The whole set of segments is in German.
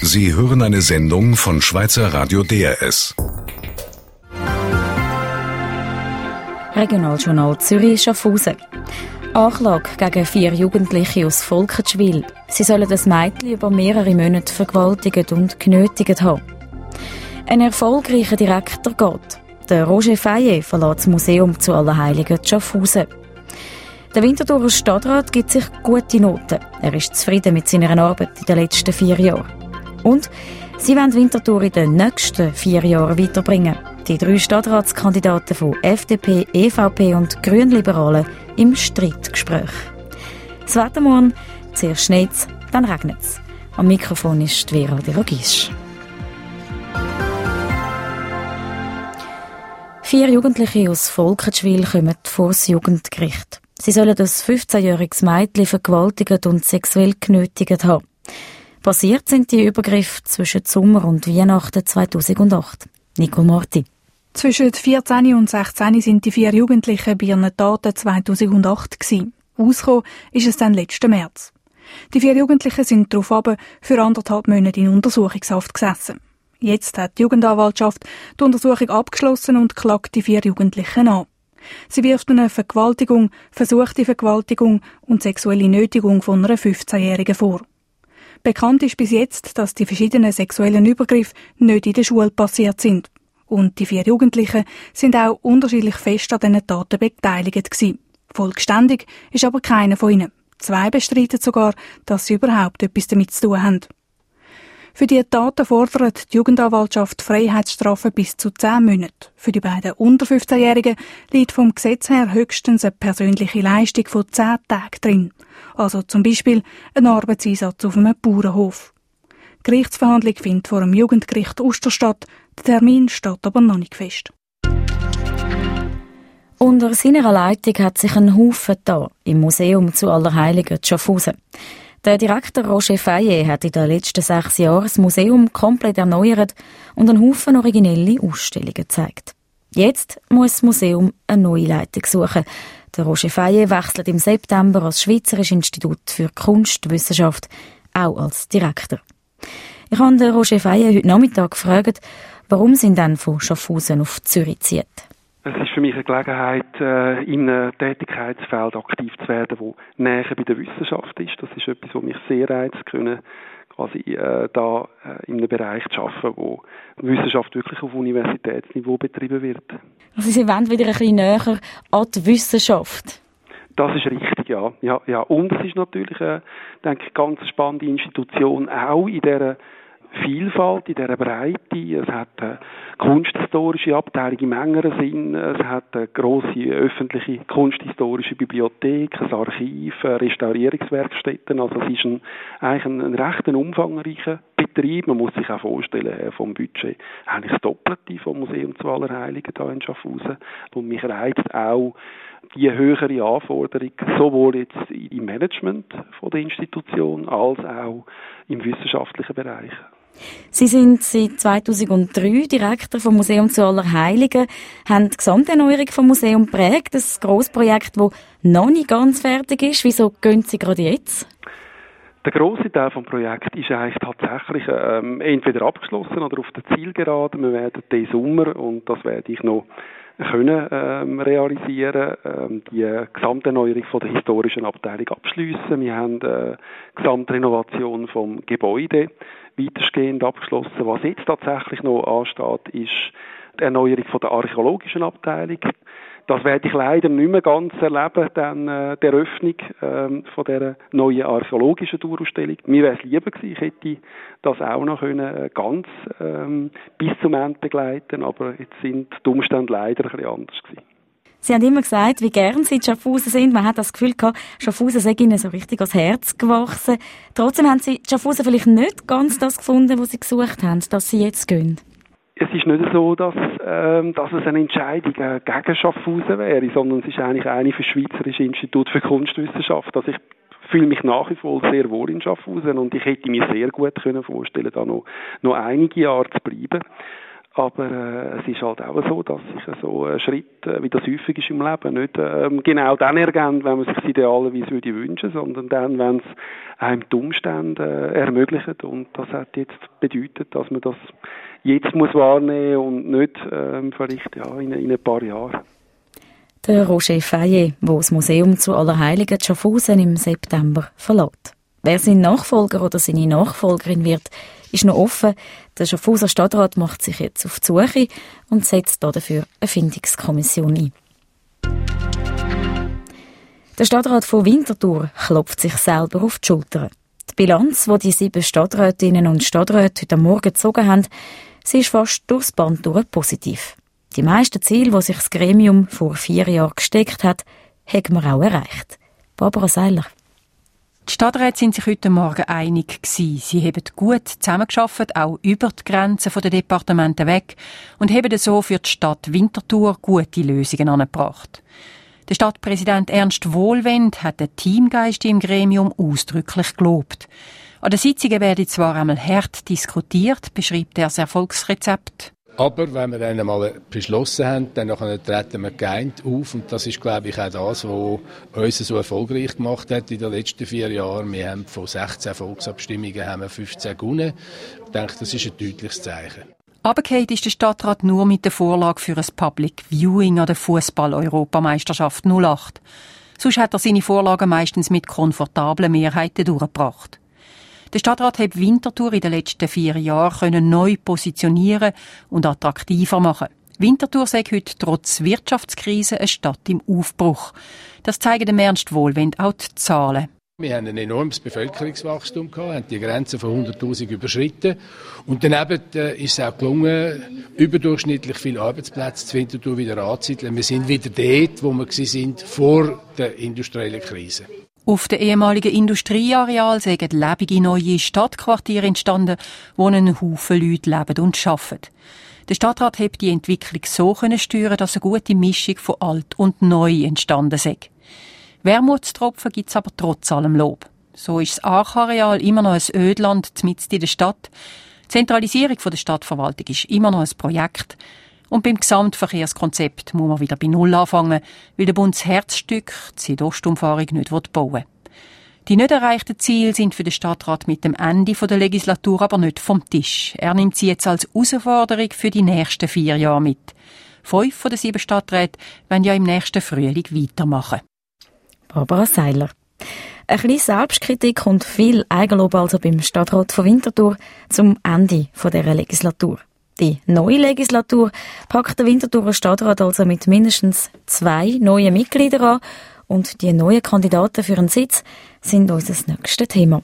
Sie hören eine Sendung von Schweizer Radio DRS. Regionaljournal Zürich-Schaffhausen. Anklage gegen 4 Jugendliche aus Volkenswil. Sie sollen das Mädchen über mehrere Monate vergewaltigt und genötigt haben. Ein erfolgreicher Direktor geht. Der Roger Fayet verlässt das Museum zu Allerheiligen Schaffhausen. Der Winterthurer Stadtrat gibt sich gute Noten. Er ist zufrieden mit seiner Arbeit in den letzten 4 Jahren. Und sie wollen Winterthur in den nächsten 4 Jahren weiterbringen. Die 3 Stadtratskandidaten von FDP, EVP und Grünliberalen im Streitgespräch. Das Wetter morgen, zuerst schneit's, dann regnet's. Am Mikrofon ist Vera de Rogisch. 4 Jugendliche aus Volkenswil kommen vor das Jugendgericht. Sie sollen das 15-jähriges Mädchen vergewaltigt und sexuell genötigt haben. Passiert sind die Übergriffe zwischen Sommer und Weihnachten 2008. Nicole Marti. Zwischen 14 und 16 sind die 4 Jugendlichen bei ihren Taten 2008 gewesen. Ausgekommen ist es dann letzten März. Die 4 Jugendlichen sind daraufhin für 1,5 Monate in Untersuchungshaft gesessen. Jetzt hat die Jugendanwaltschaft die Untersuchung abgeschlossen und klagt die 4 Jugendlichen an. Sie wirft eine Vergewaltigung, versuchte Vergewaltigung und sexuelle Nötigung von einer 15-Jährigen vor. Bekannt ist bis jetzt, dass die verschiedenen sexuellen Übergriffe nicht in der Schule passiert sind. Und die 4 Jugendlichen sind auch unterschiedlich fest an diesen Taten beteiligt gewesen. Vollständig ist aber keiner von ihnen. 2 bestreiten sogar, dass sie überhaupt etwas damit zu tun haben. Für die Taten fordert die Jugendanwaltschaft Freiheitsstrafen bis zu 10 Monaten. Für die beiden unter 15-Jährigen liegt vom Gesetz her höchstens eine persönliche Leistung von 10 Tagen drin. Also zum Beispiel ein Arbeitseinsatz auf einem Bauernhof. Die Gerichtsverhandlung findet vor dem Jugendgericht Uster statt. Der Termin steht aber noch nicht fest. Unter seiner Leitung hat sich ein Haufen da im Museum zu Allerheiligen Schaffhausen. Der Direktor Roger Fayet hat in den letzten 6 Jahren das Museum komplett erneuert und einen Haufen originelle Ausstellungen gezeigt. Jetzt muss das Museum eine neue Leitung suchen. Der Roger Fayet wechselt im September als Schweizerisches Institut für Kunstwissenschaft, auch als Direktor. Ich habe den Roger Fayet heute Nachmittag gefragt, warum sie dann von Schaffhausen auf Zürich zieht. Es ist für mich eine Gelegenheit, in einem Tätigkeitsfeld aktiv zu werden, das näher bei der Wissenschaft ist. Das ist etwas, was mich sehr reizt, quasi in einem Bereich zu arbeiten, wo Wissenschaft wirklich auf Universitätsniveau betrieben wird. Also Sie wollen wieder ein bisschen näher an die Wissenschaft? Das ist richtig, ja. Ja. Und es ist natürlich, denke ich, ganz spannende Institution, auch in dieser Vielfalt, in dieser Breite. Es hat eine kunsthistorische Abteilung im engeren Sinn. Es hat eine grosse öffentliche kunsthistorische Bibliothek, ein Archiv, Restaurierungswerkstätten. Also es ist eigentlich ein recht umfangreicher Betrieb. Man muss sich auch vorstellen, vom Budget eigentlich das Doppelte vom Museum zu Allerheiligen hier in Schaffhausen. Und mich reizt auch die höhere Anforderung, sowohl jetzt im Management von der Institution als auch im wissenschaftlichen Bereich. Sie sind seit 2003 Direktor vom Museum zu Allerheiligen, haben die Gesamterneuerung vom Museum geprägt, ein grosses Projekt, das noch nicht ganz fertig ist. Wieso gehen Sie gerade jetzt? Der grosse Teil des Projekts ist eigentlich tatsächlich entweder abgeschlossen oder auf der Zielgeraden. Wir werden diesen Sommer, und das werde ich noch realisieren, die Gesamterneuerung von der historischen Abteilung abschliessen. Wir haben die Gesamtrenovation vom Gebäude weitestgehend abgeschlossen. Was jetzt tatsächlich noch ansteht, ist die Erneuerung von der archäologischen Abteilung. Das werde ich leider nicht mehr ganz erleben, dann die Eröffnung von dieser neuen archäologischen Dauerausstellung. Mir wäre es lieber gewesen, ich hätte das auch noch ganz bis zum Ende begleiten, aber jetzt sind die Umstände leider ein bisschen anders gewesen. Sie haben immer gesagt, wie gern Sie in Schaffhausen sind. Man hat das Gefühl gehabt, Schaffhausen sei Ihnen so richtig ans Herz gewachsen. Trotzdem haben Sie in Schaffhausen vielleicht nicht ganz das gefunden, was Sie gesucht haben, dass Sie jetzt gehen. Es ist nicht so, dass es eine Entscheidung gegen Schaffhausen wäre, sondern es ist eigentlich eine für das Schweizerische Institut für Kunstwissenschaft. Also ich fühle mich nach wie vor sehr wohl in Schaffhausen und ich hätte mir sehr gut vorstellen können, da noch einige Jahre zu bleiben. Aber es ist halt auch so, dass sich so ein Schritt, wie das häufig ist im Leben, nicht genau dann ergänzt, wenn man sich es idealerweise würde wünschen, sondern dann, wenn es einem die Umstände ermöglichen. Und das hat jetzt bedeutet, dass man das jetzt muss wahrnehmen und nicht vielleicht in ein paar Jahren. Der Roger Fayet, der das Museum zu Allerheiligen Schaffhausen im September verlässt. Wer sein Nachfolger oder seine Nachfolgerin wird, ist noch offen. Der Schaffhauser Stadtrat macht sich jetzt auf die Suche und setzt dafür eine Findungskommission ein. Der Stadtrat von Winterthur klopft sich selber auf die Schulter. Die Bilanz, die die 7 Stadträtinnen und Stadträte heute Morgen gezogen haben, sie ist fast durchs Band durch positiv. Die meisten Ziele, die sich das Gremium vor 4 Jahren gesteckt hat, haben wir auch erreicht. Barbara Seiler. Die Stadträte sind sich heute Morgen einig gewesen. Sie haben gut zusammengearbeitet, auch über die Grenzen der Departementen weg und haben so für die Stadt Winterthur gute Lösungen angebracht. Der Stadtpräsident Ernst Wohlwend hat den Teamgeist im Gremium ausdrücklich gelobt. An den Sitzungen werde zwar einmal hart diskutiert, beschreibt er das Erfolgsrezept. Aber wenn wir dann einmal beschlossen haben, dann treten wir geeint auf. Und das ist, glaube ich, auch das, was uns so erfolgreich gemacht hat in den letzten 4 Jahren. Wir haben von 16 Volksabstimmungen haben wir 15 gewonnen. Ich denke, das ist ein deutliches Zeichen. Runtergefallen ist der Stadtrat nur mit der Vorlage für ein Public Viewing an der Fußball-Europameisterschaft 08. Sonst hat er seine Vorlagen meistens mit komfortablen Mehrheiten durchgebracht. Der Stadtrat hat Winterthur in den letzten 4 Jahren neu positionieren und attraktiver machen. Winterthur sei heute trotz Wirtschaftskrise eine Stadt im Aufbruch. Das zeigen dem Ernst Wohlwend auch die Zahlen. Wir haben ein enormes Bevölkerungswachstum gehabt, haben die Grenze von 100'000 überschritten. Und daneben ist es auch gelungen, überdurchschnittlich viele Arbeitsplätze zu Winterthur wieder anzusiedeln. Wir sind wieder dort, wo wir waren vor der industriellen Krise. Auf dem ehemaligen Industrieareal sind lebende neue Stadtquartiere entstanden, wo ein Haufen Leute leben und arbeiten. Der Stadtrat hat die Entwicklung so steuern, dass eine gute Mischung von alt und neu entstanden sei. Wermutstropfen gibt es aber trotz allem Lob. So ist das Archareal immer noch ein Ödland mitten in der Stadt. Die Zentralisierung der Stadtverwaltung ist immer noch ein Projekt. Und beim Gesamtverkehrskonzept muss man wieder bei Null anfangen, weil der Bund das Herzstück, die Südostumfahrung, nicht bauen will. Die nicht erreichten Ziele sind für den Stadtrat mit dem Ende der Legislatur aber nicht vom Tisch. Er nimmt sie jetzt als Herausforderung für die nächsten 4 Jahre mit. 5 von den 7 Stadträten wollen ja im nächsten Frühling weitermachen. Barbara Seiler. Ein bisschen Selbstkritik und viel Eigenlob also beim Stadtrat von Winterthur zum Ende dieser Legislatur. Die neue Legislatur packt der Winterthurer Stadtrat also mit mindestens 2 neuen Mitgliedern an und die neuen Kandidaten für einen Sitz sind unser nächstes Thema.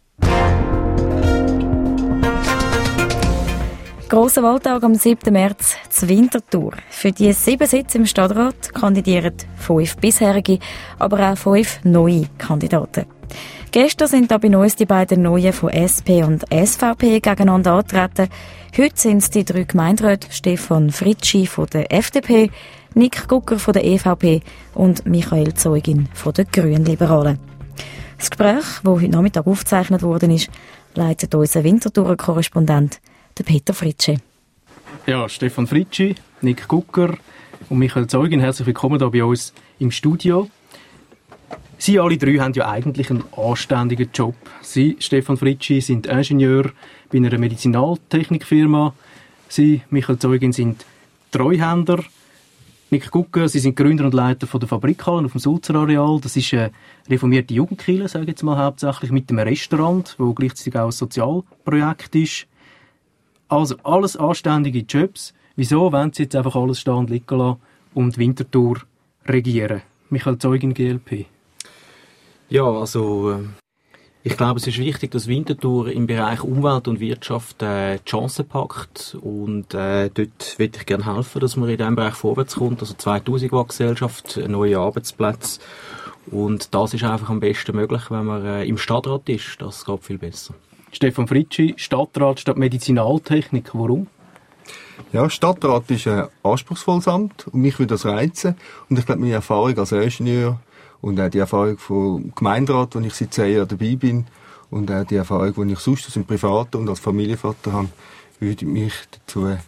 Grosser Wahltag am 7. März zu Winterthur. Für die 7 Sitze im Stadtrat kandidieren 5 bisherige, aber auch 5 neue Kandidaten. Gestern sind da bei uns die beiden Neuen von SP und SVP gegeneinander angetreten. Heute sind es die 3 Gemeinderäte Stefan Fritschi von der FDP, Nick Gucker von der EVP und Michael Zeugin von den Grünliberalen. Das Gespräch, das heute Nachmittag aufgezeichnet worden ist, leitet unser Winterthurer Korrespondent, der Peter Fritschi. Ja, Stefan Fritschi, Nick Gucker und Michael Zeugin, herzlich willkommen hier bei uns im Studio. Sie alle 3 haben ja eigentlich einen anständigen Job. Sie, Stefan Fritschi, sind Ingenieur bei einer Medizinaltechnikfirma. Sie, Michael Zeugin, sind Treuhänder. Nick Gucker, Sie sind Gründer und Leiter von der Fabrikhalle auf dem Sulzer-Areal. Das ist eine reformierte Jugendkirche, sage ich jetzt mal hauptsächlich, mit einem Restaurant, wo gleichzeitig auch ein Sozialprojekt ist. Also alles anständige Jobs. Wieso wollen Sie jetzt einfach alles stehen und liegen lassen und Winterthur regieren? Michael Zeugin, GLP. Ja, also ich glaube, es ist wichtig, dass Winterthur im Bereich Umwelt und Wirtschaft die Chancen packt und dort würde ich gerne helfen, dass man in diesem Bereich vorwärts kommt. Also 2000 Gesellschaft, neue Arbeitsplätze und das ist einfach am besten möglich, wenn man im Stadtrat ist. Das geht viel besser. Stefan Fritschi, Stadtrat statt Medizinaltechnik. Warum? Ja, Stadtrat ist ein anspruchsvolles Amt und mich würde das reizen. Und ich glaube, meine Erfahrung als Ingenieur und auch die Erfahrung vom Gemeinderat, wo ich seit 10 Jahren dabei bin, und auch die Erfahrung, die ich sonst aus dem Privaten und als Familienvater habe, würde mich dazu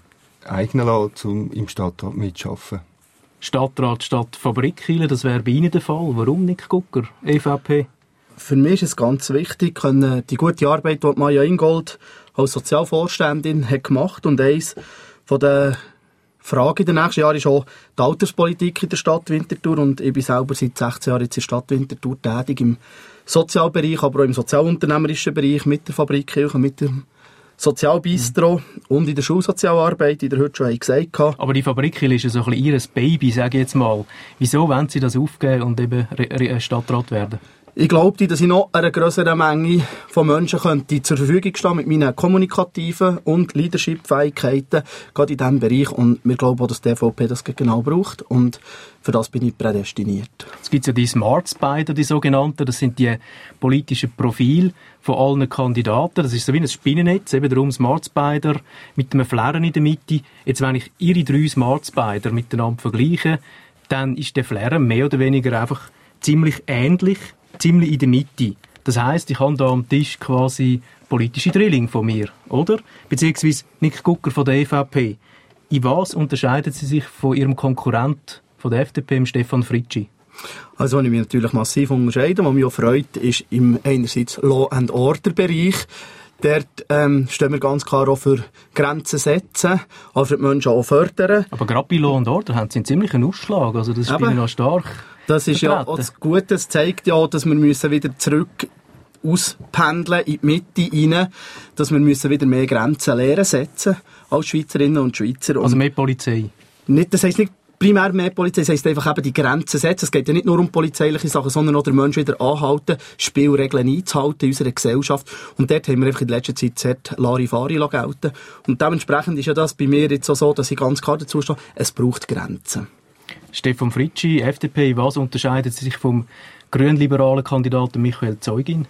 eignen lassen, um im Stadtrat mitzuarbeiten. Stadtrat statt Fabrikkille, das wäre bei Ihnen der Fall. Warum, Nick Gucker, EVP? Für mich ist es ganz wichtig, die gute Arbeit, die Maja Ingold als Sozialvorständin hat gemacht, und eins von den Fragen in den nächsten Jahren ist auch die Alterspolitik in der Stadt Winterthur, und ich bin selber seit 16 Jahren jetzt in der Stadt Winterthur tätig, im Sozialbereich, aber auch im sozialunternehmerischen Bereich, mit der Fabrikkirche, mit dem Sozialbistro und in der Schulsozialarbeit, die ihr heute schon gesagt habt. Aber die Fabrikkirche ist ja so ein bisschen Ihr Baby, sage ich jetzt mal. Wieso wollen Sie das aufgeben und eben Stadtrat werden? Ich glaube, dass ich noch einer grösseren Menge von Menschen könnte zur Verfügung stehen mit meinen kommunikativen und Leadership-Fähigkeiten, gerade in diesem Bereich. Und wir glauben auch, dass die EVP das genau braucht. Und für das bin ich prädestiniert. Es gibt ja die Smart Spider, die sogenannten. Das sind die politischen Profile von allen Kandidaten. Das ist so wie ein Spinnennetz, eben darum Smart Spider mit einem Flair in der Mitte. Jetzt, wenn ich Ihre 3 Smart Spider miteinander vergleiche, dann ist der Flair mehr oder weniger einfach ziemlich ähnlich, ziemlich in der Mitte. Das heisst, ich habe da am Tisch quasi politische Drilling von mir, oder? Beziehungsweise Nick Gucker von der EVP. In was unterscheidet sie sich von ihrem Konkurrent von der FDP, Stefan Fritschi? Also, was ich mich natürlich massiv unterscheide, was mich auch freut, ist im einerseits Law-and-Order-Bereich. Dort stehen wir ganz klar auch für Grenzen setzen, auch für die Menschen auch fördern. Aber gerade bei Law and Order haben sie einen ziemlichen Ausschlag, also das ist noch stark. Das ist ja auch das Gute, es zeigt ja, dass wir müssen wieder zurück auspendeln in die Mitte rein, dass wir müssen wieder mehr Grenzen lernen setzen als Schweizerinnen und Schweizer. Also mehr Polizei? Das heisst nicht primär mehr Polizei, das heisst einfach eben die Grenzen setzen. Es geht ja nicht nur um polizeiliche Sachen, sondern auch den Menschen wieder anhalten, Spielregeln einzuhalten in unserer Gesellschaft. Und dort haben wir einfach in letzter Zeit sehr Larifari gelten. Und dementsprechend ist ja das bei mir jetzt auch so, dass ich ganz klar dazu stehe, es braucht Grenzen. Stefan Fritschi, FDP, was unterscheidet sich vom grünliberalen Kandidaten Michael Zeugin?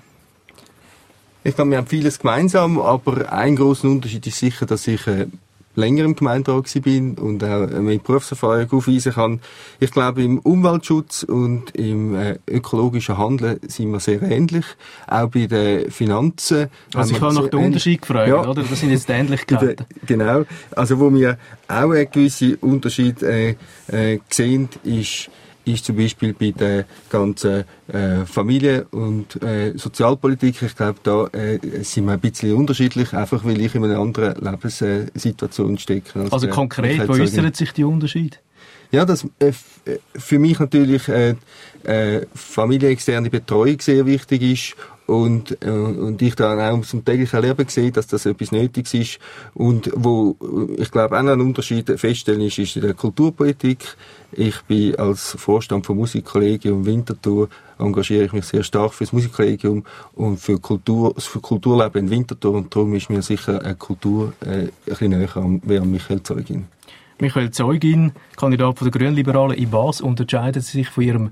Ich glaube, wir haben vieles gemeinsam, aber ein grosser Unterschied ist sicher, dass ich länger im Gemeinderat bin und auch mit Berufserfahrung aufweisen kann. Ich glaube, im Umweltschutz und im ökologischen Handeln sind wir sehr ähnlich. Auch bei den Finanzen. Also ich habe nach den Unterschied gefragt, ja. Oder? Das sind jetzt die Ähnlichkeiten. Genau. Also wo wir auch einen gewissen Unterschied sehen, ist zum Beispiel bei der ganzen Familie- und Sozialpolitik. Ich glaube, da sind wir ein bisschen unterschiedlich, einfach weil ich in einer anderen Lebenssituation stecke. Also konkret, wo äußert sich die Unterschied? Ja, dass für mich natürlich familienexterne Betreuung sehr wichtig ist und ich dann auch zum täglichen Leben sehe, dass das etwas Nötiges ist. Und wo ich glaube, auch ein Unterschied feststellen ist in der Kulturpolitik. Ich bin als Vorstand vom Musikkollegium Winterthur, engagiere ich mich sehr stark für das Musikkollegium und für das Kulturleben in Winterthur, und darum ist mir sicher eine Kultur ein bisschen näher an Michael Zeugin. Michael Zeugin, Kandidat von der Grünliberalen, in was unterscheidet sie sich von ihrem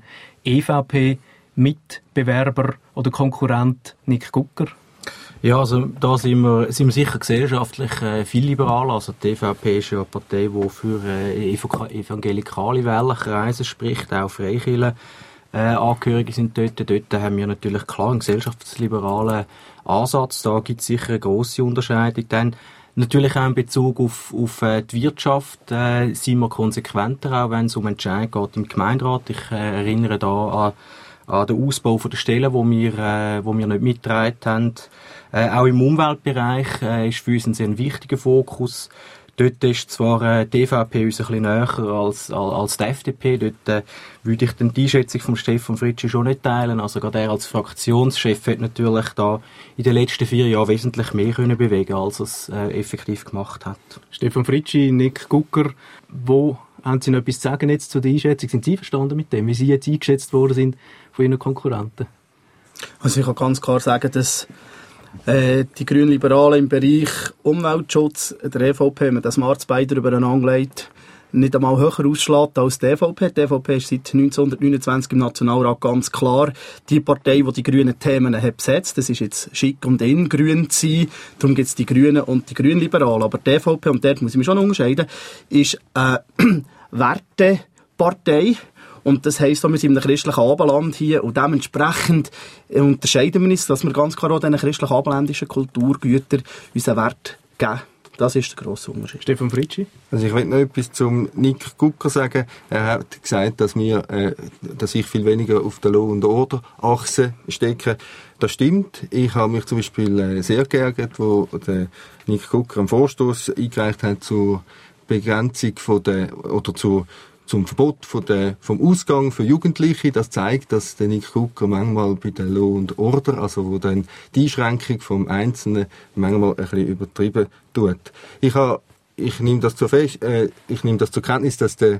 EVP-Mitbewerber oder Konkurrent Nick Gucker? Ja, also da sind wir sicher gesellschaftlich viel liberaler. Also die EVP ist ja eine Partei, die für evangelikale Wählerkreise spricht, auch Freikirchen Angehörige sind dort. Dort haben wir natürlich klar einen gesellschaftsliberalen Ansatz. Da gibt es sicher eine grosse Unterscheidung. Dann natürlich auch in Bezug auf die Wirtschaft sind wir konsequenter, auch wenn es um Entscheidungen geht im Gemeinderat. Ich erinnere da an den Ausbau der Stellen, wo wir nicht mitgetragen haben. Auch im Umweltbereich ist für uns ein sehr wichtiger Fokus. Dort ist zwar die EVP uns ein bisschen näher als die FDP. Dort würde ich dann die Einschätzung von Stefan Fritschi schon nicht teilen. Also gerade er als Fraktionschef hat natürlich da in den letzten 4 Jahren wesentlich mehr können bewegen, als er es effektiv gemacht hat. Stefan Fritschi, Nick Gucker, wo haben Sie noch etwas zu sagen jetzt zu der Einschätzung? Sind Sie verstanden mit dem, wie Sie jetzt eingeschätzt worden sind von Ihren Konkurrenten? Also ich kann ganz klar sagen, dass die Grünliberalen im Bereich Umweltschutz, der EVP, wenn man das Smart Spider übereinander legt, nicht einmal höher ausschlägt als die EVP. Die EVP ist seit 1929 im Nationalrat ganz klar die Partei, die die grünen Themen hat besetzt. Das ist jetzt schick und in, grün zu sein. Darum gibt es die Grünen und die Grünliberalen. Aber die EVP, und dort muss ich mich schon unterscheiden, ist eine Wertepartei. Und das heisst, wir sind in einem christlichen Abendland hier und dementsprechend unterscheiden wir uns, dass wir ganz klar auch diesen christlichen abendländischen Kulturgütern unseren Wert geben. Das ist der grosse Unterschied. Stefan Fritschi? Also ich will noch etwas zum Nick Gucker sagen. Er hat gesagt, dass ich viel weniger auf der Law- und Order-Achse stecke. Das stimmt. Ich habe mich zum Beispiel sehr geärgert, wo der Nick Gucker einen Vorstoß eingereicht hat zur Begrenzung zum Verbot vom Ausgang für Jugendliche. Das zeigt, dass der Nick Gucker manchmal bei der Law und Order, also wo dann die Einschränkung vom Einzelnen manchmal ein bisschen übertrieben tut. Ich nehme das zur Kenntnis, dass der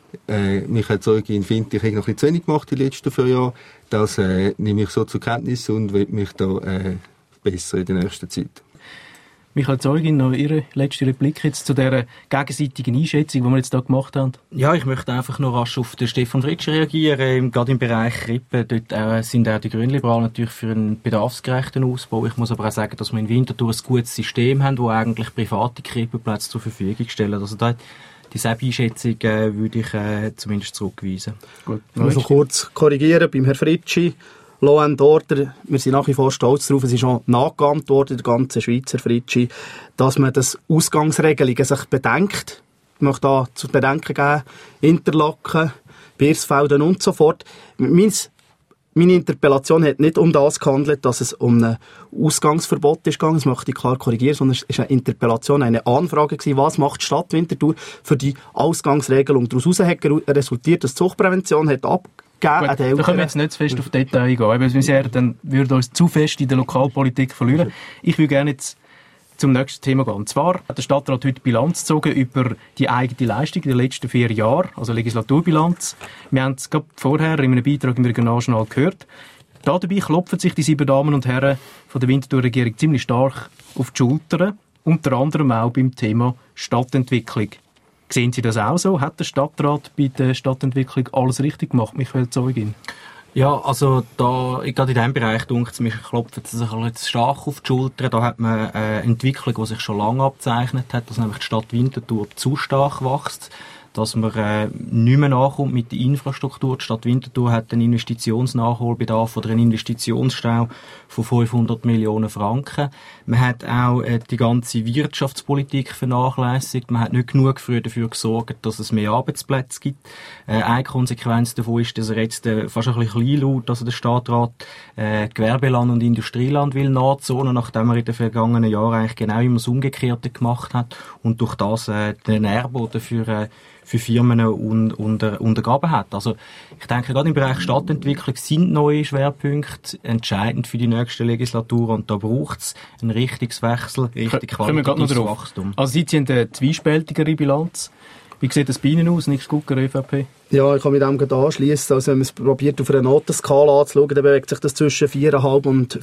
Michael Zeugin findet, ich habe noch ein bisschen zu wenig gemacht die letzten 4 Jahre. Das nehme ich so zur Kenntnis und will mich da besser in der nächsten Zeit. Michael Zeugin, noch Ihre letzte Replik jetzt zu dieser gegenseitigen Einschätzung, die wir jetzt hier gemacht haben. Ja, ich möchte einfach noch rasch auf den Stefan Fritschi reagieren. Gerade im Bereich Krippen, dort sind auch die Grünliberalen natürlich für einen bedarfsgerechten Ausbau. Ich muss aber auch sagen, dass wir in Winterthur ein gutes System haben, wo eigentlich private Krippenplätze zur Verfügung stellen. Also da diese Einschätzung würde ich zumindest zurückweisen. Gut. Ich muss noch kurz korrigieren beim Herrn Fritschi. Law and Order, wir sind nach wie vor stolz darauf, es ist schon nachgeahmt worden, der ganze Schweizer Fritschi, dass man das Ausgangsregelungen sich bedenkt. Ich möchte da zu bedenken geben, Interlaken, Birsfelden und so fort. Meine Interpellation hat nicht um das gehandelt, dass es um ein Ausgangsverbot ist gegangen, das möchte ich klar korrigieren, sondern es ist eine Interpellation, eine Anfrage gewesen, was macht die Stadt Winterthur für die Ausgangsregelung. Daraus hat resultiert, dass die Suchtprävention hat abgegeben. Da können wir jetzt nicht zu fest auf Details eingehen, dann würde uns zu fest in der Lokalpolitik verlieren. Ich würde gerne jetzt zum nächsten Thema gehen. Und zwar hat der Stadtrat heute Bilanz gezogen über die eigene Leistung in den letzten 4 Jahren, also Legislaturbilanz. Wir haben es gerade vorher in einem Beitrag im Regionaljournal gehört. Dabei klopfen sich die 7 Damen und Herren von der Winterthur-Regierung ziemlich stark auf die Schultern, unter anderem auch beim Thema Stadtentwicklung. Sehen Sie das auch so? Hat der Stadtrat bei der Stadtentwicklung alles richtig gemacht, Michael Zeugin? Ja, also gerade in diesem Bereich denkt es mich, klopft es sich jetzt stark auf die Schulter. Da hat man eine Entwicklung, die sich schon lange abgezeichnet hat, dass nämlich die Stadt Winterthur zu stark wächst, dass man nicht mehr nachkommt mit der Infrastruktur. Die Stadt Winterthur hat einen Investitionsnachholbedarf oder einen Investitionsstau von 500 Millionen Franken. Man hat auch die ganze Wirtschaftspolitik vernachlässigt. Man hat nicht genug früh dafür gesorgt, dass es mehr Arbeitsplätze gibt. Eine Konsequenz davon ist, dass er jetzt fast ein bisschen kleinlaut, also der Stadtrat Gewerbeland und Industrieland will nachzonen, nachdem er in den vergangenen Jahren eigentlich genau immer das Umgekehrte gemacht hat und durch das den Nährboden für Firmen untergraben hat. Also ich denke, gerade im Bereich Stadtentwicklung sind neue Schwerpunkte entscheidend für die nächste Legislatur und da braucht es einen Richtungswechsel, richtig qualitatives Wachstum. Also Sie haben eine zweispältigere Bilanz. Wie sieht das bei Ihnen aus, Nick Gucker, ÖVP? Ja, ich kann mit dem gerade anschliessen. Also wenn man es probiert, auf einer Notenskala anzuschauen, dann bewegt sich das zwischen 4,5 und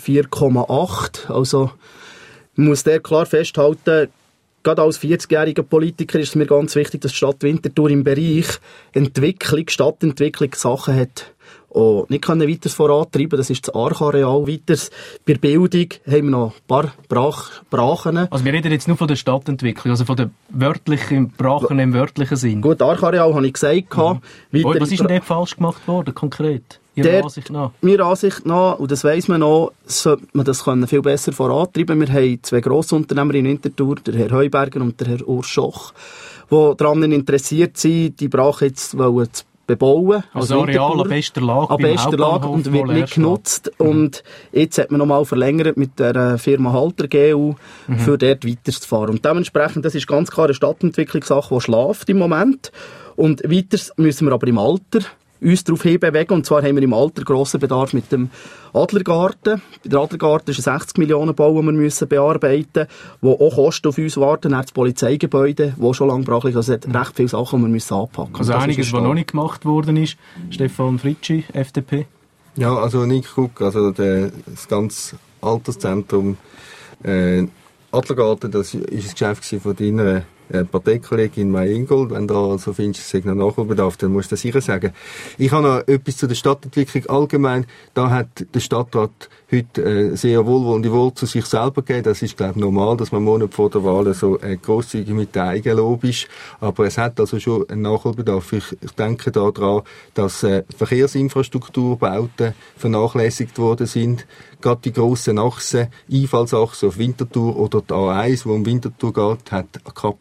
4,8. Also man muss der klar festhalten, gerade als 40-jähriger Politiker ist es mir ganz wichtig, dass die Stadt Winterthur im Bereich Entwicklung, Stadtentwicklung Sachen hat und nicht können weiter vorantreiben. Das ist das Archareal. Weiter bei der Bildung haben wir noch ein paar Brachen. Also wir reden jetzt nur von der Stadtentwicklung, also von der wörtlichen Brachen im wörtlichen Sinn. Gut, Archareal habe ich gesagt. Was ist denn dort falsch gemacht worden, konkret? Ihrer Ansicht nach? Meiner Ansicht nach, und das weiss man noch, sollte man das viel besser vorantreiben. Wir haben 2 Grossunternehmer in Winterthur, der Herr Heuberger und der Herr Urs Schoch, die daran interessiert sind, die Brache jetzt zu bebauen. Also Areal an bester Lage und wird nicht genutzt. Und jetzt hat man nochmal verlängert mit der Firma Halter GU, für dort weiterzufahren. Und dementsprechend, das ist ganz klar eine Stadtentwicklungssache, die schläft im Moment. Und weiter müssen wir aber im Alter uns darauf hinbewegen. Und zwar haben wir im Alter grossen Bedarf mit dem Adlergarten. Bei der Adlergarten ist ein 60 Millionen Bau, den wir müssen bearbeiten müssen, wo auch Kosten auf uns warten, das Polizeigebäude, wo schon lange brach liegt. Also es hat recht viele Sachen, die wir müssen anpacken müssen. Also einiges, was noch nicht gemacht worden ist. Stefan Fritschi, FDP. Ja, also Nick Guck, also das ganze Alterszentrum Adlergarten, das ist ein Geschäft von deiner Parteikollegin Maya Ingold, wenn da also findest, es sei noch Nachholbedarf, dann musst du das sicher sagen. Ich habe noch etwas zu der Stadtentwicklung allgemein. Da hat der Stadtrat heute sehr wohlwollende Worte zu sich selber gegeben. Das ist, glaube ich, normal, dass man Monat vor der Wahl so grosszügig mit der Eigenlob ist. Aber es hat also schon einen Nachholbedarf. Ich denke daran, dass Verkehrsinfrastrukturbauten vernachlässigt worden sind. Gerade die grossen Achsen, Einfallsachsen auf Winterthur oder die A1, die um Winterthur geht, hat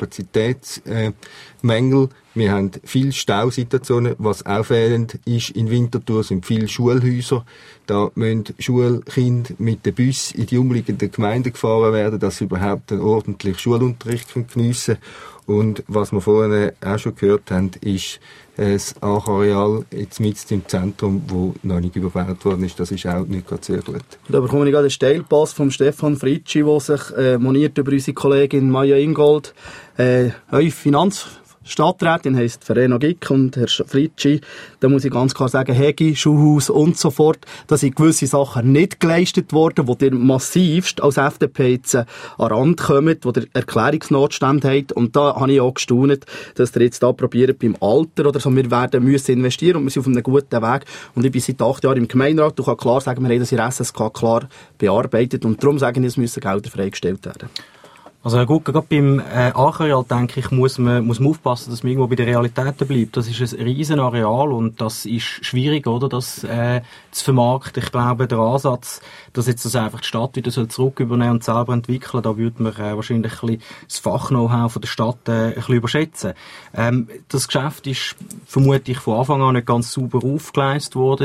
Kapazitätsmängel. Wir haben viele Stausituationen. Was auffällend ist in Winterthur, sind viele Schulhäuser. Da müssen Schulkinder mit dem Bus in die umliegenden Gemeinden gefahren werden, dass sie überhaupt einen ordentlichen Schulunterricht geniessen können. Und was wir vorhin auch schon gehört haben, ist das Areal jetzt mitten im Zentrum, wo noch nicht überbaut worden ist. Das ist auch nicht gerade sehr gut. Da bekomme ich gerade einen Steilpass von Stefan Fritschi, der sich moniert über unsere Kollegin Maya Ingold. Eure Finanzstadträtin heisst Verena Gick und Herr Fritschi. Da muss ich ganz klar sagen, Hegi, Schulhaus und so fort, da sind gewisse Sachen nicht geleistet worden, wo ihr massivst als FDP jetzt an den Rand kommt, wo ihr Erklärungsnotstand habt. Und da habe ich auch gestaunt, dass ihr jetzt da probiert beim Alter oder so. Wir müssen investieren und wir sind auf einem guten Weg. Und ich bin seit 8 Jahren im Gemeinderat. Du kannst klar sagen, wir haben das in der SSK klar bearbeitet. Und darum sagen wir, es müssen Gelder freigestellt werden. Also Herr Gucker, gerade beim Areal, denke ich, muss man aufpassen, dass man irgendwo bei den Realitäten bleibt. Das ist ein riesen Areal und das ist schwierig, oder, das zu vermarkten. Ich glaube, der Ansatz, dass jetzt das einfach die Stadt wieder zurück übernehmen und selber entwickeln, da würde man wahrscheinlich ein bisschen das Fach-Know-how von der Stadt ein bisschen überschätzen. Das Geschäft ist vermutlich von Anfang an nicht ganz sauber aufgeleistet worden.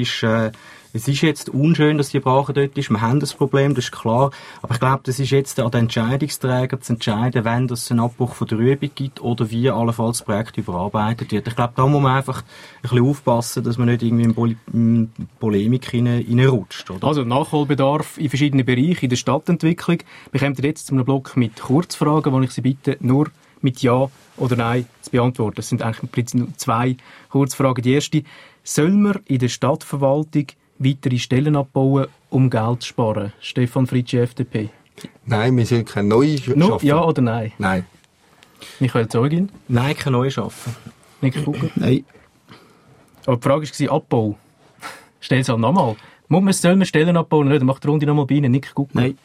Es ist jetzt unschön, dass die Brache dort ist. Wir haben das Problem, das ist klar. Aber ich glaube, das ist jetzt an den Entscheidungsträgern zu entscheiden, wenn es einen Abbruch von der Übung gibt oder wie allenfalls das Projekt überarbeitet wird. Ich glaube, da muss man einfach ein bisschen aufpassen, dass man nicht irgendwie in Polemik reinrutscht. Oder? Also Nachholbedarf in verschiedenen Bereichen in der Stadtentwicklung. Wir kommen jetzt zu einem Block mit Kurzfragen, wo ich Sie bitte, nur mit Ja oder Nein zu beantworten. Es sind eigentlich im Prinzip nur 2 Kurzfragen. Die erste: Soll man in der Stadtverwaltung weitere Stellen abbauen, um Geld zu sparen? Stefan Fritschi, FDP. Nein, wir sollen keine neue schaffen. No, ja oder nein? Nein. Michael Zeugin? Nein, keine neue schaffen. Nick Gucker? Nein. Aber die Frage war Abbau. Stell es halt nochmal. Soll man Stellen abbauen oder nicht? Macht die Runde nochmal bei Ihnen. Nick Gucker? Nein.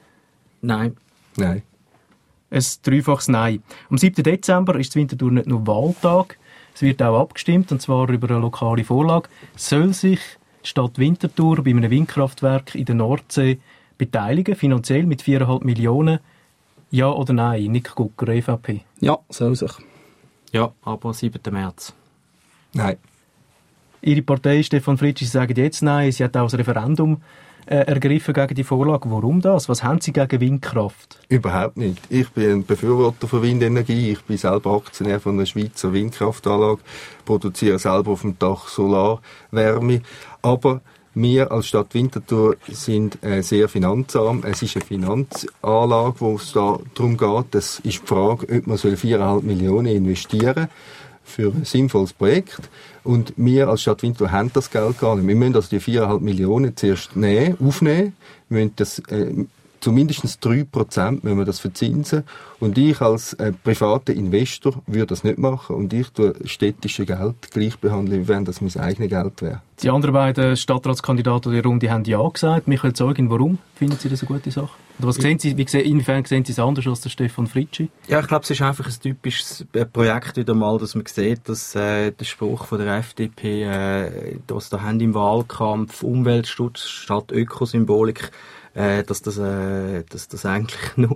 Nein. Nein. Ein dreifaches Nein. Am 7. Dezember ist Winterthur nicht nur Wahltag. Es wird auch abgestimmt, und zwar über eine lokale Vorlage. Soll sich die Stadt Winterthur bei einem Windkraftwerk in der Nordsee beteiligen, finanziell mit 4,5 Millionen? Ja oder nein? Nick Gucker, EVP. Ja, soll sich. Ja, aber 7. März. Nein. Ihre Partei, Stefan Fritschi, sagen jetzt nein. Sie hat auch das Referendum ergriffen gegen die Vorlage. Warum das? Was haben Sie gegen Windkraft? Überhaupt nicht. Ich bin ein Befürworter von Windenergie. Ich bin selber Aktionär von einer Schweizer Windkraftanlage, produziere selber auf dem Dach Solarwärme. Aber wir als Stadt Winterthur sind sehr finanzarm. Es ist eine Finanzanlage, wo es da darum geht. Das ist die Frage, ob man 4,5 Millionen investieren soll für ein sinnvolles Projekt. Und wir als Stadt Winterthur haben das Geld gar nicht. Wir müssen also die 4,5 Millionen zuerst aufnehmen. Wir müssen das zu mindestens 3% müssen wir das verzinsen. Und ich als privater Investor würde das nicht machen. Und ich tue städtische Geld gleich behandeln, wie wenn das mein eigenes Geld wäre. Die anderen beiden Stadtratskandidaten der Runde haben Ja gesagt. Michael Zeugin, warum finden Sie das eine gute Sache? Oder was sehen Sie, inwiefern sehen Sie es anders als der Stefan Fritschi? Ja, ich glaube, es ist einfach ein typisches Projekt wieder mal, dass man sieht, dass der Spruch von der FDP, dass da haben im Wahlkampf Umweltschutz statt Ökosymbolik, dass das eigentlich nur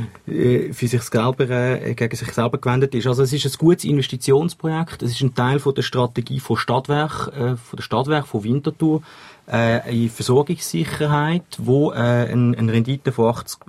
für sich selber, gegen sich selber gewendet ist. Also es ist ein gutes Investitionsprojekt, es ist ein Teil von der Strategie von Stadtwerk von Winterthur, in Versorgungssicherheit, wo eine Rendite von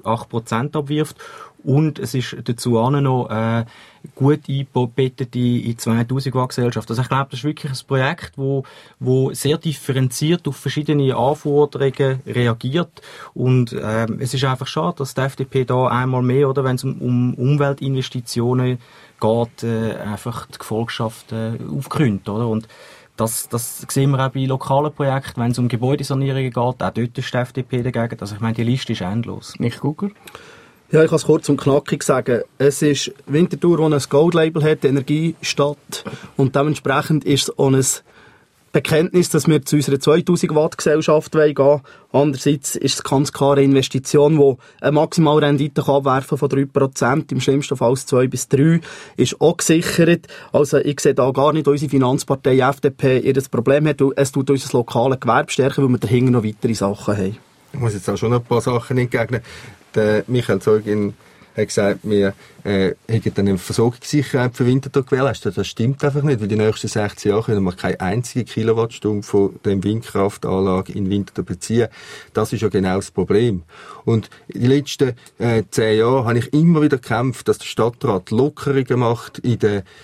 8% abwirft. Und es ist dazu auch noch gut eingebettet in 2000 Gesellschaft. Also ich glaube, das ist wirklich ein Projekt, wo sehr differenziert auf verschiedene Anforderungen reagiert. Und es ist einfach schade, dass die FDP da einmal mehr, oder wenn es um Umweltinvestitionen geht, einfach die Gefolgschaft aufkrümmt, oder? Und das sehen wir auch bei lokalen Projekten, wenn es um Gebäudesanierungen geht, auch dort ist die FDP dagegen. Also ich meine, die Liste ist endlos. Nicht Gucker? Ja, ich kann es kurz und knackig sagen. Es ist Winterthur, die ein Gold-Label hat, Energiestadt. Und dementsprechend ist es auch ein Bekenntnis, dass wir zu unserer 2000-Watt-Gesellschaft gehen wollen. Andererseits ist es ganz klar eine Investition, die eine Maximalrendite abwerfen von 3%, im schlimmsten Fall 2 bis 3, ist auch gesichert. Also ich sehe da gar nicht, unsere Finanzpartei FDP ihr das Problem hat. Es tut unser lokales Gewerbe stärken, weil wir dahinter noch weitere Sachen haben. Ich muss jetzt auch schon noch ein paar Sachen entgegnen. Der Michael Zeugin hat gesagt, wir hätten eine Versorgungssicherheit für Winterthur gewährleistet. Das stimmt einfach nicht, weil die nächsten 16 Jahre können wir keine einzige Kilowattstunde von der Windkraftanlage in Winterthur beziehen. Das ist ja genau das Problem. Und in den letzten 10 Jahren habe ich immer wieder gekämpft, dass der Stadtrat Lockerungen macht in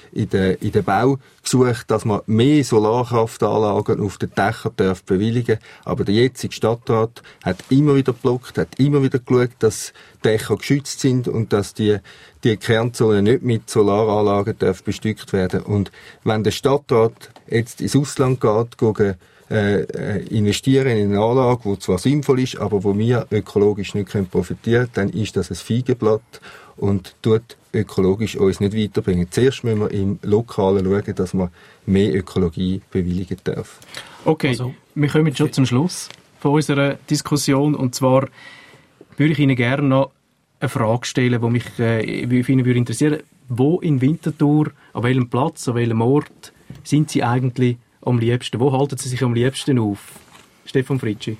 den Bau gesucht, dass man mehr Solarkraftanlagen auf den Dächern bewilligen darf. Aber der jetzige Stadtrat hat immer wieder geblockt, hat immer wieder geschaut, dass Dächer geschützt sind und dass die Kernzone nicht mit Solaranlagen bestückt werden. Und wenn der Stadtrat jetzt ins Ausland geht, investieren in eine Anlage, die zwar sinnvoll ist, aber wo wir ökologisch nicht profitieren können, dann ist das ein Feigenblatt und tut ökologisch uns nicht weiterbringen. Zuerst müssen wir im Lokalen schauen, dass man mehr Ökologie bewilligen darf. Okay, also, wir kommen schon zum Schluss von unserer Diskussion, und zwar würde ich Ihnen gerne noch eine Frage stellen, die mich interessieren würde. Wo in Winterthur, an welchem Platz, an welchem Ort sind Sie eigentlich am liebsten? Wo halten Sie sich am liebsten auf? Stefan Fritschi.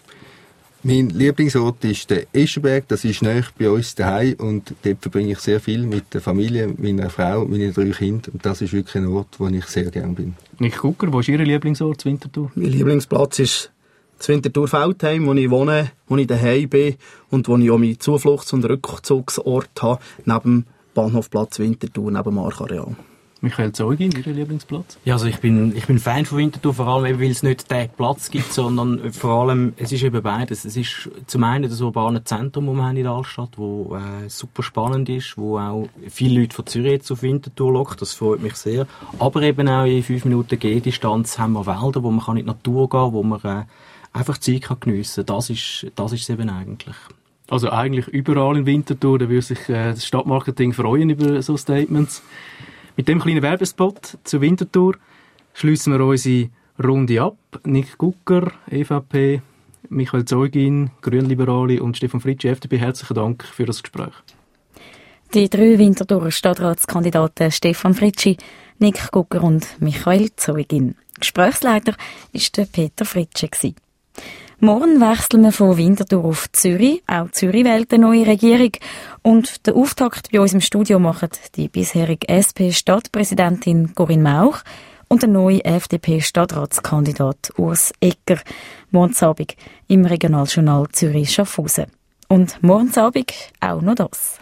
Mein Lieblingsort ist der Eschenberg, das ist nahe bei uns daheim und dort verbringe ich sehr viel mit der Familie, meiner Frau, meinen 3 Kindern und das ist wirklich ein Ort, wo ich sehr gerne bin. Nick Gucker, wo ist Ihr Lieblingsort zu Winterthur? Mein Lieblingsplatz ist das Winterthur-Feldheim, wo ich wohne, wo ich daheim bin und wo ich auch meinen Zufluchts- und Rückzugsort habe, neben dem Bahnhofplatz Winterthur, neben dem Markareal. Michael Zeugin, Ihr Lieblingsplatz? Ja, also ich bin Fan von Winterthur, vor allem eben, weil es nicht den Platz gibt, sondern vor allem, es ist eben beides. Es ist zum einen das urbane Zentrum, das wir haben in der Altstadt, wo super spannend ist, wo auch viele Leute von Zürich jetzt auf Winterthur lockt, das freut mich sehr. Aber eben auch in 5 Minuten Gehdistanz haben wir Wälder, wo man in die Natur gehen kann, wo man einfach Zeit geniessen kann. Das ist es eben eigentlich. Also eigentlich überall in Winterthur, da würde sich das Stadtmarketing freuen über so Statements. Mit dem kleinen Werbespot zu Winterthur schliessen wir unsere Runde ab. Nick Gucker, EVP, Michael Zeugin, Grünliberale und Stefan Fritschi, FDP, herzlichen Dank für das Gespräch. Die 3 Winterthurer Stadtratskandidaten Stefan Fritschi, Nick Gucker und Michael Zeugin. Gesprächsleiter war der Peter Fritschi. Morgen wechseln wir von Winterthur auf Zürich. Auch Zürich wählt eine neue Regierung. Und den Auftakt bei uns im Studio machen die bisherige SP-Stadtpräsidentin Corinne Mauch und der neue FDP-Stadtratskandidat Urs Egger. Morgen Abend im Regionaljournal Zürich-Schaffhausen. Und morgen Abend auch noch das.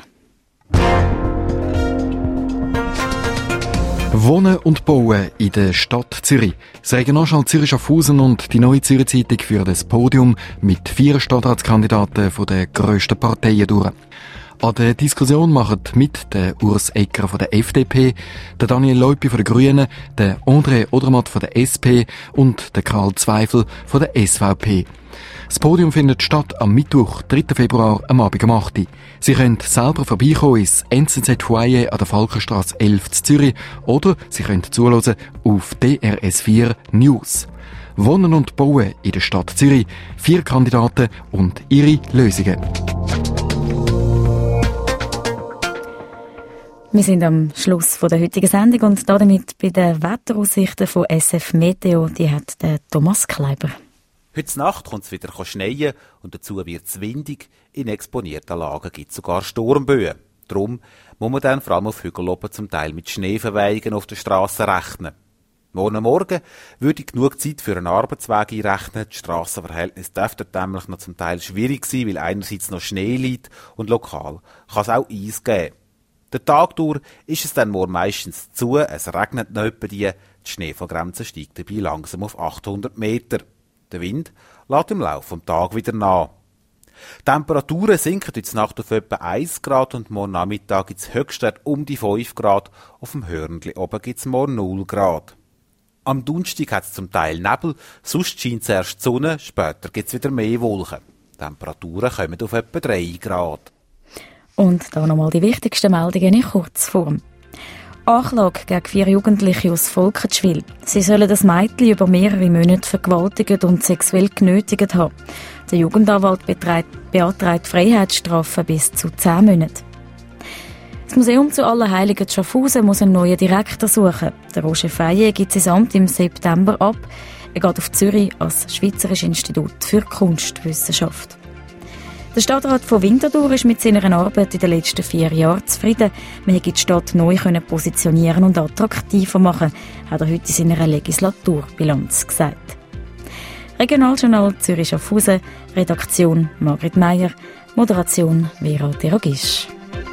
Wohnen und Bauen in der Stadt Zürich. Das Regionaljournal Zürich-Schaffhausen und die Neue Zürich Zeitung führen das Podium mit 4 Stadtratskandidaten von der grössten Parteien durch. An der Diskussion machen mit der Urs Egger von der FDP, der Daniel Leupi von den Grünen, der André Odermatt von der SP und der Karl Zweifel von der SVP. Das Podium findet statt am Mittwoch, 3. Februar, am Abend um 8 Uhr. Sie können selber vorbeikommen ins NZZ-Foyer an der Falkenstrasse 11 in Zürich oder Sie können zuhören auf DRS4 News. Wohnen und Bauen in der Stadt Zürich. 4 Kandidaten und ihre Lösungen. Wir sind am Schluss der heutigen Sendung und damit bei den Wetteraussichten von SF Meteo, die hat der Thomas Kleiber. Heute Nacht kommt es wieder schneien und dazu wird es windig. In exponierten Lagen gibt es sogar Sturmböen. Darum muss man dann vor allem auf Hügeln oben zum Teil mit Schneeverweigungen auf der Straße rechnen. Morgen würde ich genug Zeit für einen Arbeitsweg einrechnen. Die Strassenverhältnisse dürften nämlich noch zum Teil schwierig sein, weil einerseits noch Schnee liegt und lokal kann es auch Eis geben. Der Tag durch ist es dann morgen meistens zu, es regnet noch etwa die Schneefallgrenze steigt dabei langsam auf 800 Meter. Der Wind lässt im Laufe des Tages wieder nach. Die Temperaturen sinken heute Nacht auf etwa 1 Grad und morgen Nachmittag gibt es Höchstwert um die 5 Grad. Auf dem Hörnli oben gibt es morgen 0 Grad. Am Donnerstag hat es zum Teil Nebel, sonst scheint zuerst die Sonne, später gibt es wieder mehr Wolken. Die Temperaturen kommen auf etwa 3 Grad. Und da nochmal die wichtigsten Meldungen in Kurzform. Anklage gegen 4 Jugendliche aus Volkertschwil. Sie sollen das Mädchen über mehrere Monate vergewaltigt und sexuell genötigt haben. Der Jugendanwalt beantragt Freiheitsstrafen bis zu 10 Monaten. Das Museum zu Allerheiligen zu Schaffhausen muss einen neuen Direktor suchen. Der Roger Feye gibt sein Amt im September ab. Er geht auf Zürich als Schweizerisches Institut für Kunstwissenschaft. Der Stadtrat von Winterthur ist mit seiner Arbeit in den letzten 4 Jahren zufrieden. Man hätte die Stadt neu positionieren und attraktiver machen, hat er heute in seiner Legislaturbilanz gesagt. Regionaljournal Zürich-Schaffhausen, Redaktion Margrit Meier, Moderation Vera Deragisch.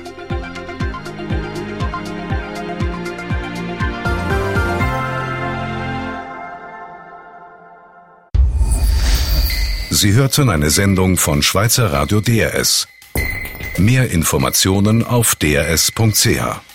Sie hörten eine Sendung von Schweizer Radio DRS. Mehr Informationen auf drs.ch.